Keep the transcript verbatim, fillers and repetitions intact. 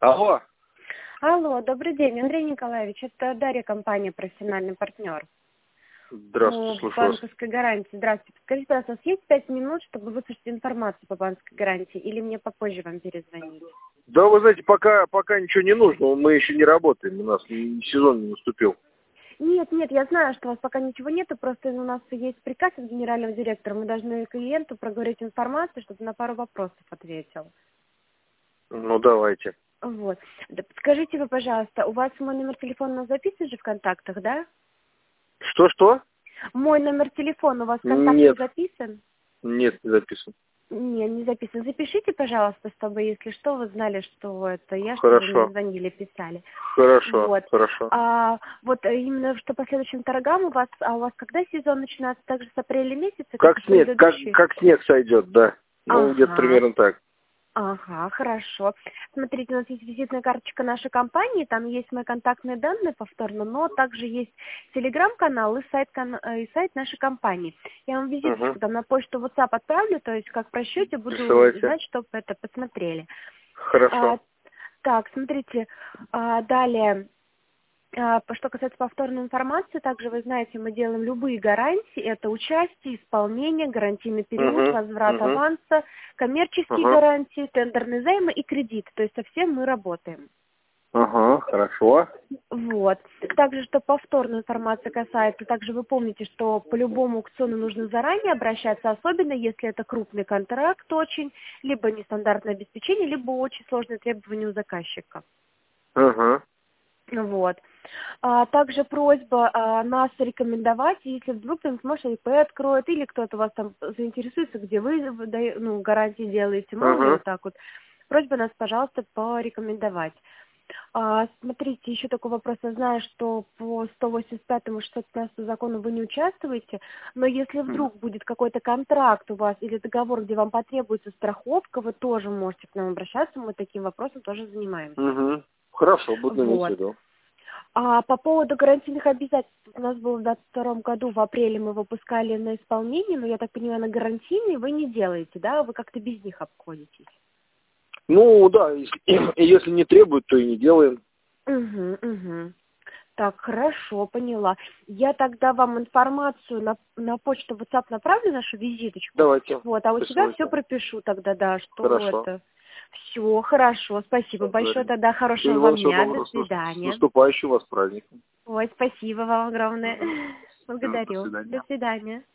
Алло. Алло, добрый день, Андрей Николаевич. Это Дарья, компания «Профессиональный партнер». Здравствуйте, По слушаю вас. банковской гарантии. Здравствуйте. Скажите, пожалуйста, у вас есть пять минут, чтобы выслушать информацию по банковской гарантии, или мне попозже вам перезвонить? Да, вы знаете, пока, пока ничего не нужно, мы еще не работаем, у нас сезон не наступил. Нет, нет, я знаю, что у вас пока ничего нету, просто у нас есть приказ от генерального директора, мы должны клиенту проговорить информацию, чтобы на пару вопросов ответил. Ну, давайте. Вот. Да, скажите вы, пожалуйста, у вас мой номер телефона записан же в контактах, да? Что-что? Мой номер телефона у вас в контактах Нет, записан? нет, не записан. Не, не записан. Запишите, пожалуйста, чтобы, если что, вы знали, что это я, чтобы вы мне Хорошо, звонили, писали. хорошо, Вот. хорошо. А вот именно что по следующим торгам у вас, а у вас когда сезон начинается? Также с апреля месяца, как Как и снег, как, предыдущий? как снег сойдет, да. Ну, где-то Ага. примерно так. Ага, хорошо. Смотрите, у нас есть визитная карточка нашей компании, там есть мои контактные данные повторно, но также есть телеграм-канал и сайт, и сайт нашей компании. Я вам визиточку Угу. там на почту WhatsApp отправлю, то есть как в расчете буду Присылайте. знать, чтобы это посмотрели. Хорошо. А, так, смотрите, а, далее. А, Что касается повторной информации, также вы знаете, мы делаем любые гарантии. Это участие, исполнение, гарантийный период, Угу, возврат угу, аванса, коммерческие угу. гарантии, тендерные займы и кредит. То есть со всем мы работаем. Ага, хорошо. Вот. Также, что повторная информация касается, также вы помните, что по любому аукциону нужно заранее обращаться, особенно если это крупный контракт очень, либо нестандартное обеспечение, либо очень сложные требования у заказчика. Ага. Вот. А также просьба а, нас рекомендовать, если вдруг там сможет ИП откроет, или кто-то вас там заинтересуется, где вы выда- ну, гарантии делаете, мало ли Ага. вот так вот. Просьба нас, пожалуйста, порекомендовать. А, смотрите, еще такой вопрос. Я знаю, что по сто восемьдесят пятому шестьсот пятнадцатому закону вы не участвуете, но если вдруг будет какой-то контракт у вас или договор, где вам потребуется страховка, вы тоже можете к нам обращаться, мы таким вопросом тоже занимаемся. Угу. Хорошо, буду иметь в Вот. виду. А по поводу гарантийных обязательств, у нас было в двадцать втором году, в апреле мы выпускали на исполнение, но я так понимаю, на гарантийные вы не делаете, да? Вы как-то без них обходитесь. Ну, да, если, если не требуют, то и не делаем. Угу, угу. Так, хорошо, поняла. Я тогда вам информацию на, на почту WhatsApp направлю, нашу визиточку. Давайте. Вот, а у себя все Присылайте. пропишу тогда, да, что Хорошо. это. Все, хорошо, спасибо большое Благодарю. тогда, Всего хорошего вам вам всего дня, до доброго. С нас- с свидания. наступающим вас праздником. Ой, спасибо вам огромное. Мгм. Всё, до Благодарю. До свидания. свидания.